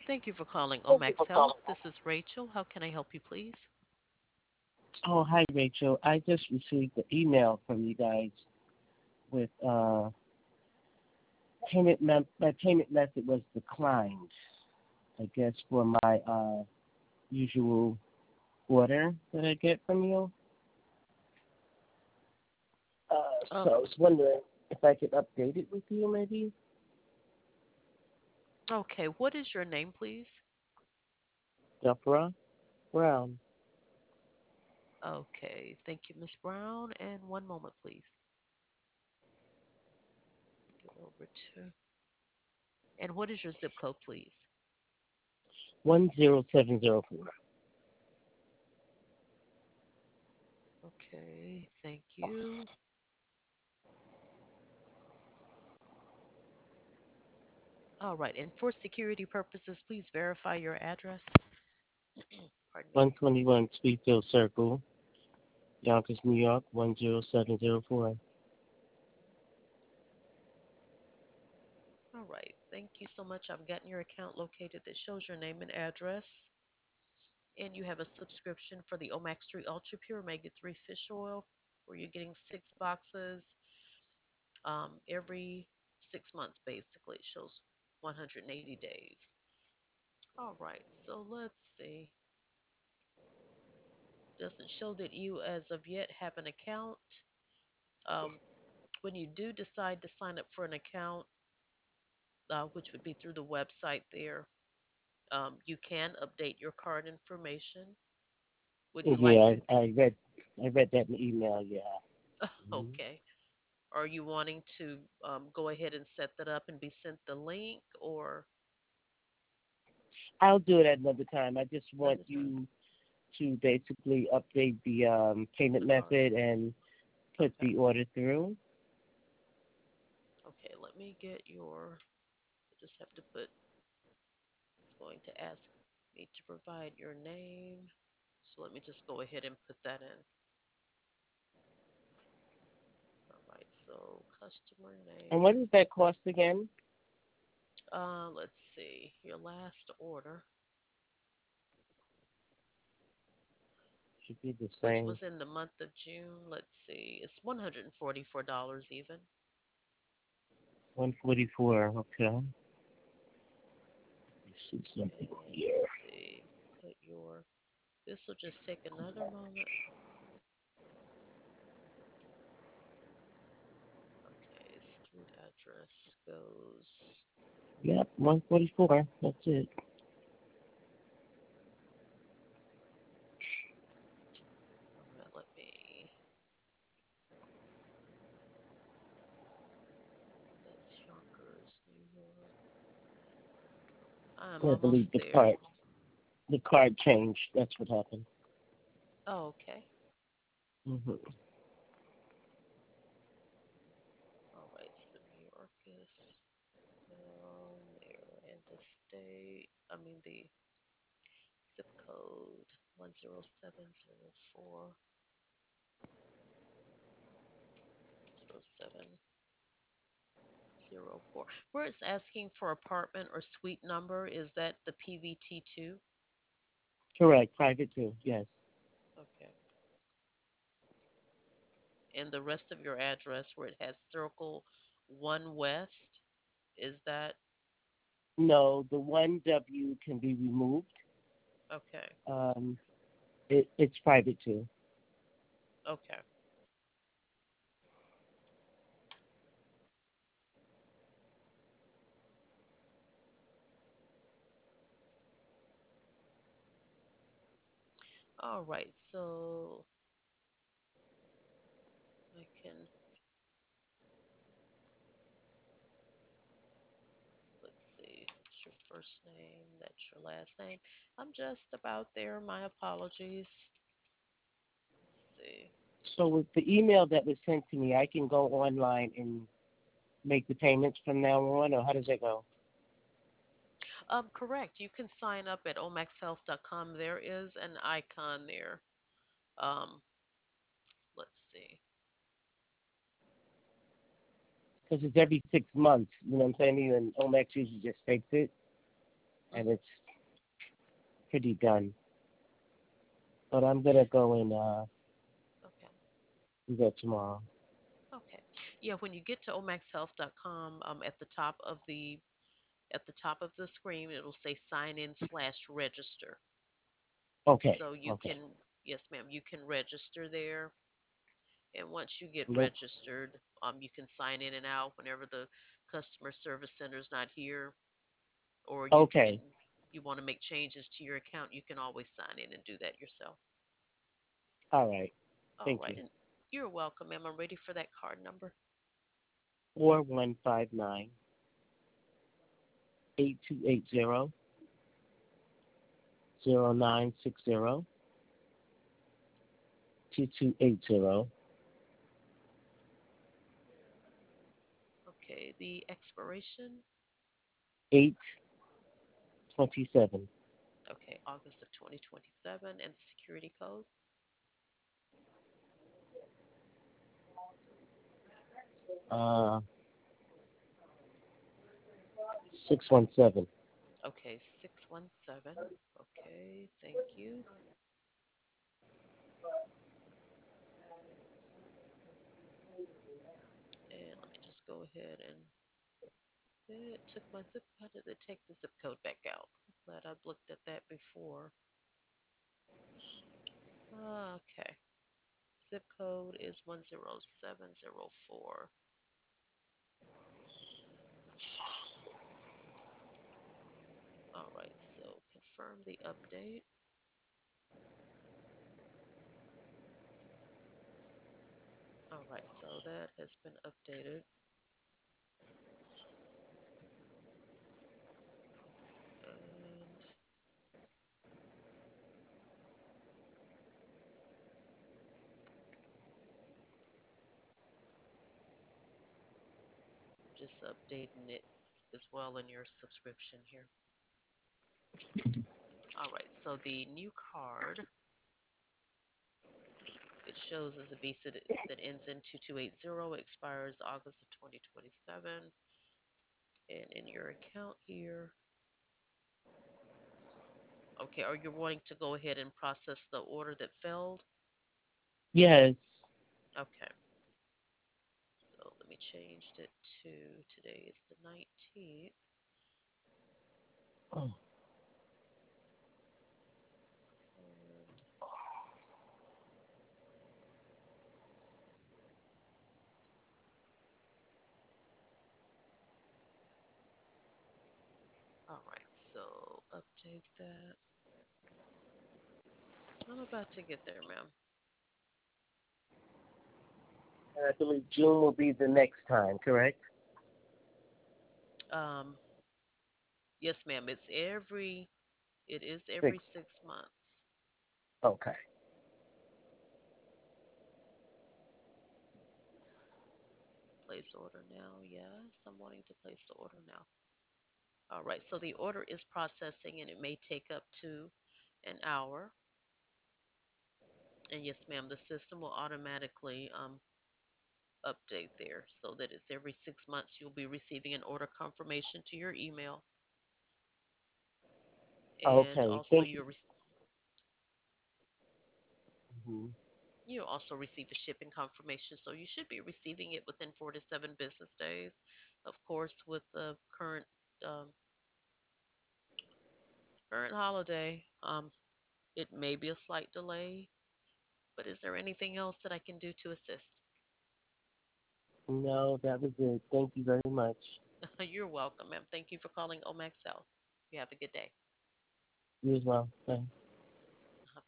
Thank you for calling Omax Health. This is Rachel. How can I help you, please? Oh, hi, Rachel. I just received the email from you guys with my payment method was declined. I guess for my usual order that I get from you. So Oh, I was wondering if I could update it with you, maybe. okay. What is your name, please? Deborah Brown. Okay. Thank you, Miss Brown. And one moment, please. Get over to. And what is your zip code, please? 10704. Okay. Thank you. All right. And for security purposes, please verify your address. Pardon me. 121 Speedfield Circle, Yonkers, New York 10704. All right. Thank you so much. I've gotten your account located that shows your name and address. And you have a subscription for the Omax 3 Ultra Pure Omega 3 fish oil, where you're getting 6 boxes every 6 months, basically. It shows 180 days. All right, so let's see. Doesn't show that you, as of yet, have an account. Um, when you do decide to sign up for an account, which would be through the website there, you can update your card information. Would you like Yeah, to? I read that in the email. Yeah. Mhm. Okay. Are you wanting to go ahead and set that up and be sent the link or I'll do it at another time. I just want another time? you to basically update the payment The card. method and put Okay. the order through. Okay, let me get your, I just have to put, it's going to ask me to provide your name. So let me just go ahead and put that in. All right, so customer And what name. does that cost again? Let's see, your last order, Should be the which was same. in the month of June. Let's see, it's $144 even. 144. Okay. Let me see something Okay, let's here. see. Put your, this will just take another moment. Okay, street address goes. Yep, 144. That's it. All right, let me. That's Yonkers, New York. I'm I almost believe the there. card changed. That's what happened. Oh, okay. Hmm. All right, so New York is down there, and the state. I mean the zip code 10704. Where it's asking for apartment or suite number, is that the PVT2? Correct. Private too. Yes. Okay. And the rest of your address where it has Circle 1 West, is that No, the 1W can be removed. okay? Um, it's private too. Okay. All right. So I can, let's see, it's your first name, that's your last name. I'm just about there. My apologies. Let's see. So with the email that was sent to me, I can go online and make the payments from now on, or how does that go? Correct. You can sign up at omaxhealth.com. There is an icon there. Um, let's see. Because it's every 6 months. You know what I'm saying? And Omex usually just takes it. and Hmm. it's pretty done. But I'm gonna go and Okay. do that tomorrow. Okay. Yeah, when you get to omaxhealth.com, at the top of the screen, it'll say sign in slash register. Okay, So you okay. can, yes, ma'am, you can register there. And once you get Nope. registered, you can sign in and out whenever the customer service center is not here, or Okay. you want to make changes to your account, you can always sign in and do that yourself. All right. All Thank right, you. and you're welcome, ma'am. I'm ready for that card number. 4159-8280-0960-2280. Okay, the expiration. 827. Okay, August of 2027, and the security code. 617. Okay, 617. Okay, thank you. And let me just go ahead and it took my zip. How did it take the zip code back out? I'm glad I've looked at that before. Okay. Zip code is 10704. All right, so confirm the update. All right, so that has been updated. And just updating it as well in your subscription here. All right, so the new card, it shows as a Visa that ends in 2280, expires August of 2027. And in your account here, okay, are you wanting to go ahead and process the order that failed? Yes. Okay, so let me change it to today is the 19th. Oh, And all right, so update that. I'm about to get there, ma'am. I believe June will be the next time, correct? Um, yes, ma'am. It is every 6. 6 months. Okay. Place order now. Yes, I'm wanting to place the order now. All right, so the order is processing and it may take up to an hour. And yes, ma'am, the system will automatically update there so that it's every 6 months you'll be receiving an order confirmation to your email. And Okay. also Thank you. Mhm. you also receive a shipping confirmation. So you should be receiving it within 4 to 7 business days. Of course, with the um, current holiday, it may be a slight delay. But is there anything else that I can do to assist? No, that was it. Thank you very much. You're welcome, ma'am. Thank you for calling Omax Health. You have a good day. You as well. Bye.